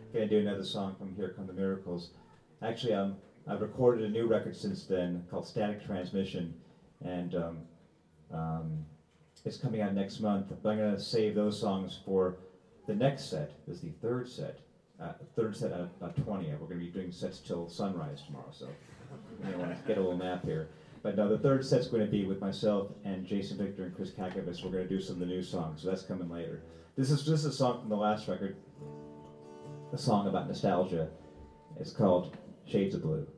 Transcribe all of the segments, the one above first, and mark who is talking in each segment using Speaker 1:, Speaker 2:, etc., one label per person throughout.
Speaker 1: Gonna do another song from Here Come the Miracles. Actually, I've recorded a new record since then called Static Transmission, and it's coming out next month. But I'm gonna save those songs for the next set. This is the third set out of 20. We're gonna be doing sets till sunrise tomorrow, so you want to get a little nap here. But no, the third set's going to be with myself and Jason Victor and Chris Kakavas. We're going to do some of the new songs, so that's coming later. This is a song from the last record, a song about nostalgia. It's called Shades of Blue.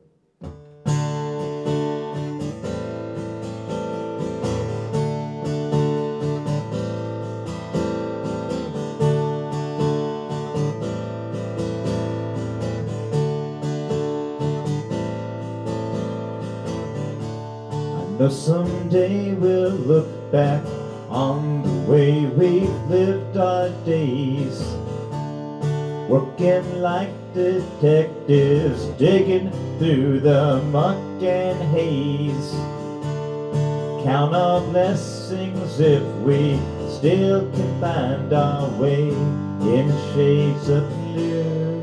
Speaker 1: Though someday we'll look back on the way we've lived our days, working like detectives, digging through the muck and haze. Count our blessings if we still can find our way in shades of blue,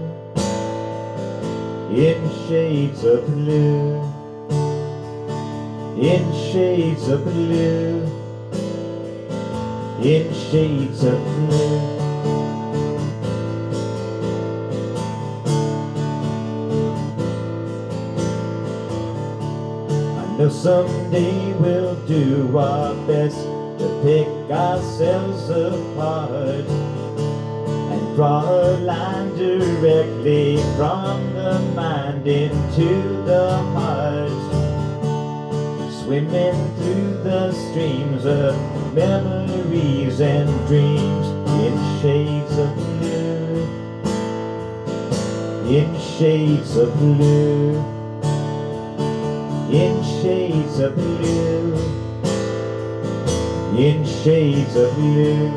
Speaker 1: in shades of blue. In shades of blue, in shades of blue. I know someday we'll do our best to pick ourselves apart and draw a line directly from the mind into the heart. Swimming through the streams of memories and dreams in shades of blue, in shades of blue, in shades of blue, in shades of blue.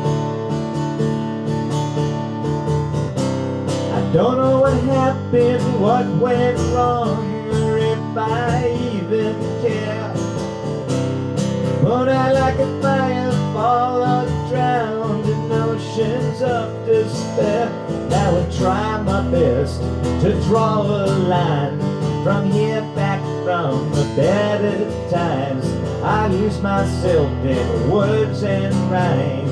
Speaker 1: I don't know what happened, what went wrong, or if I even care. But I like a firefall or drowned in oceans of despair. Now I try my best to draw a line from here back from the better times. I lose myself in words and rhyme.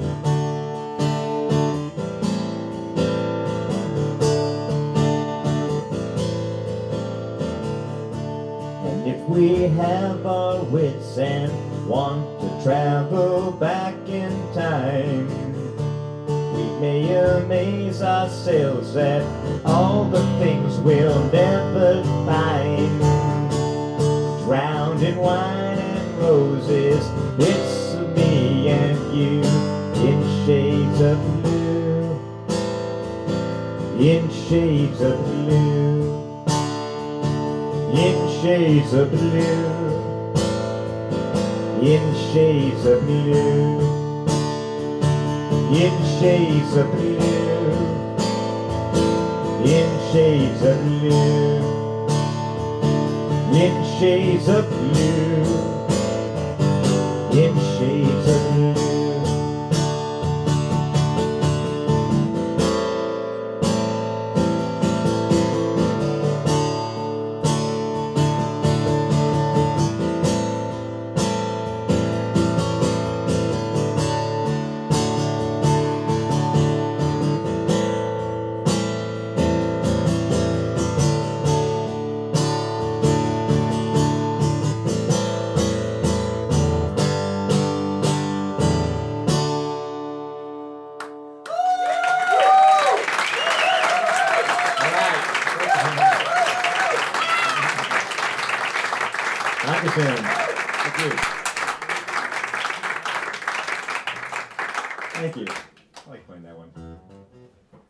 Speaker 1: And if we have our wits and want to travel back in time, we may amaze ourselves at all the things we'll never find. Drowned in wine and roses, it's me and you in shades of blue, in shades of blue, in shades of blue, in shades of blue, in shades of blue, in shades of blue, in shades of blue, in shades of blue. Thank you. I like playing that one.